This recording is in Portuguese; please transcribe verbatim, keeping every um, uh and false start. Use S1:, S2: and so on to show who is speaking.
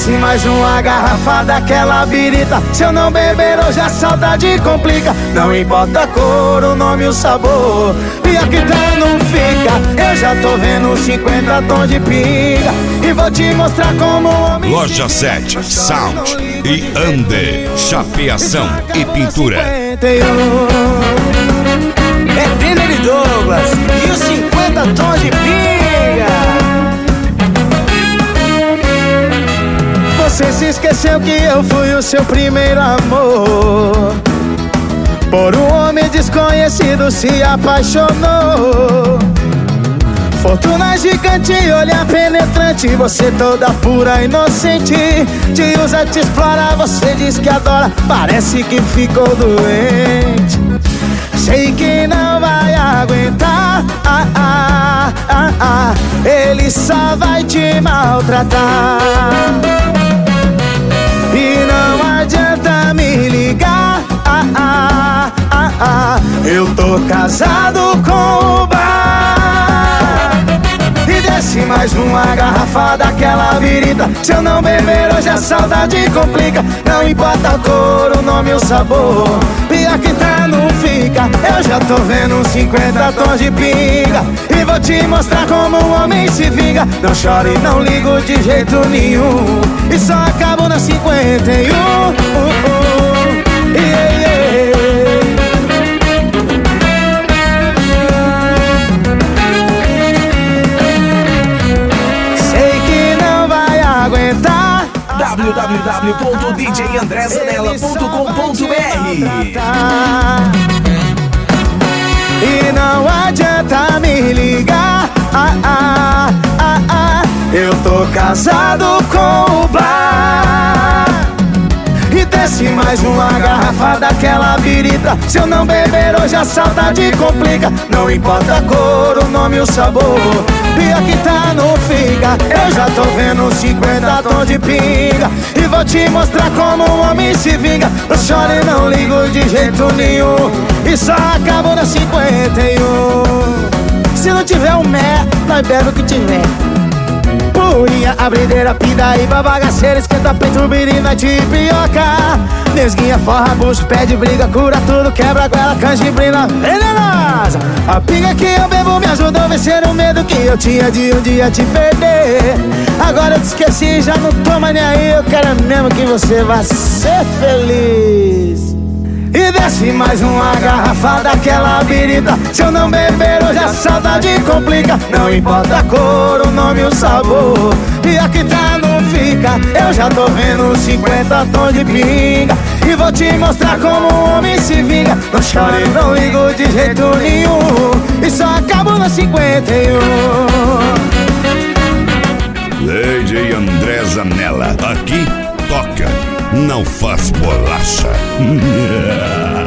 S1: desce mais uma garrafa daquela birita. Se eu não beber hoje a saudade complica. Não importa a cor, o nome e o sabor, e aqui tá não fica. Eu já tô vendo cinquenta tons de pinga e vou te mostrar como o homem.
S2: Loja sete, Sound e Ande, chapeação e pintura.
S1: É Denner e Douglas e os cinquenta tons de pinga. Você se esqueceu que eu fui o seu primeiro amor. Por um homem desconhecido se apaixonou. Fortuna gigante, olhar penetrante, você toda pura, inocente. Te usa, te explora, você diz que adora, parece que ficou doente. Sei que não vai aguentar, ah, ah, ah, ah. Ele só vai te maltratar. E não adianta me ligar, ah, ah, ah, ah. Eu tô casado com o bar. E desce mais uma garrafa daquela birita. Se eu não beber hoje a saudade complica. Não importa a cor, o nome e o sabor, e aqui tá não fica. Eu já tô vendo cinquenta tons de pinga e vou te mostrar como um homem se vinga. Não chore, não ligo de jeito nenhum, e só acabo na cinquenta e um. uh, uh, yeah, yeah. Sei que não vai aguentar.
S3: w w w ponto d j andré zanella ponto com ponto b r.
S1: E não adianta me ligar, ah, ah, ah, ah. Eu tô casado com o bar. E desce mais uma garrafa daquela birita. Se eu não beber hoje a saudade complica. Não importa a cor, o nome e o sabor, e aqui tá não fica. Eu já tô vendo cinquenta tons de pinga e vou te mostrar como um homem se vinga. Não chore, não ligo de jeito nenhum, e só acabo na cinquenta e um. Se não tiver um mé, nós bebe o que tiver. Purinha, abrideira, pindaíba, bagaceira, esquenta peito, birina, tipioca. Nesguinha, forra, bucho, pede briga, cura tudo, quebra, goela, canjibrina venenosa. A pinga que eu bebo me ajudou a vencer o medo que eu tinha de um dia te perder. Agora eu te esqueci, já não tô mais nem aí. Eu quero mesmo que você vá ser feliz. E desce mais uma garrafa daquela birita. Se eu não beber hoje a saudade complica. Não importa a cor, o nome e o sabor, e aqui tá não fica. Eu já tô vendo cinquenta tons de pinga e vou te mostrar como um homem se vinga. Não chore, não ligo de jeito nenhum, e só acabo na cinquenta e um.
S2: D J André Zanella, aqui toca, não faz bolacha.